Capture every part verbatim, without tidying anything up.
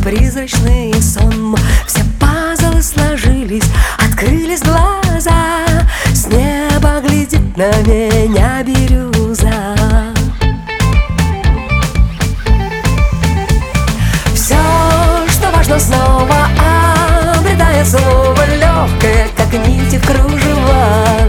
призрачный сон. Все пазлы сложились, открылись глаза. С неба глядит на меня бирюза. Все, что важно, снова обретает слово легкое, как нити в кружевах.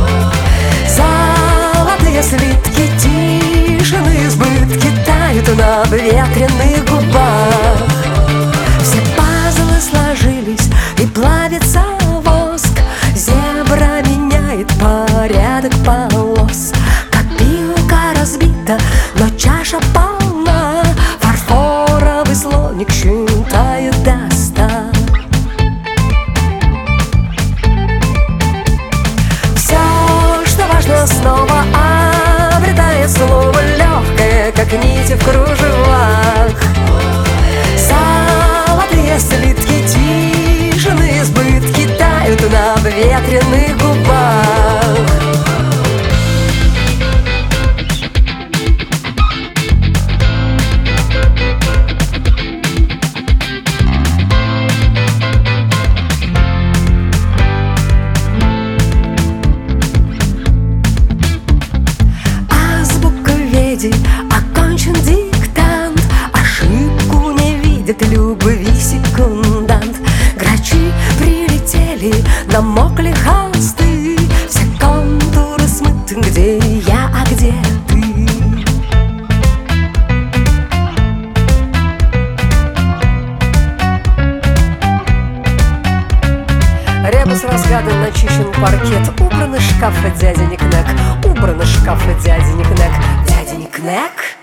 Золотые слитки тишины, избытки тают на ветреных губах. Все пазлы сложились и плавится воск. Зебра меняет порядок полос. Копилка разбита, но чаша полна. Фарфоровый слоник считает до ста. Все, что важно, снова обретает слово легкое, как нити в кружевах. Золотые слитки тишины, избытки тают на ветреных губах. Окончен диктант, ошибку не видит любви секундант. Грачи прилетели, намокли холсты. Все контуры смыты, где я, а где ты. Ребус разгадан, начищен паркет. Убраны шкафы дяди Никнек, убраны шкафы дяди Никнек. Дядя Никнек.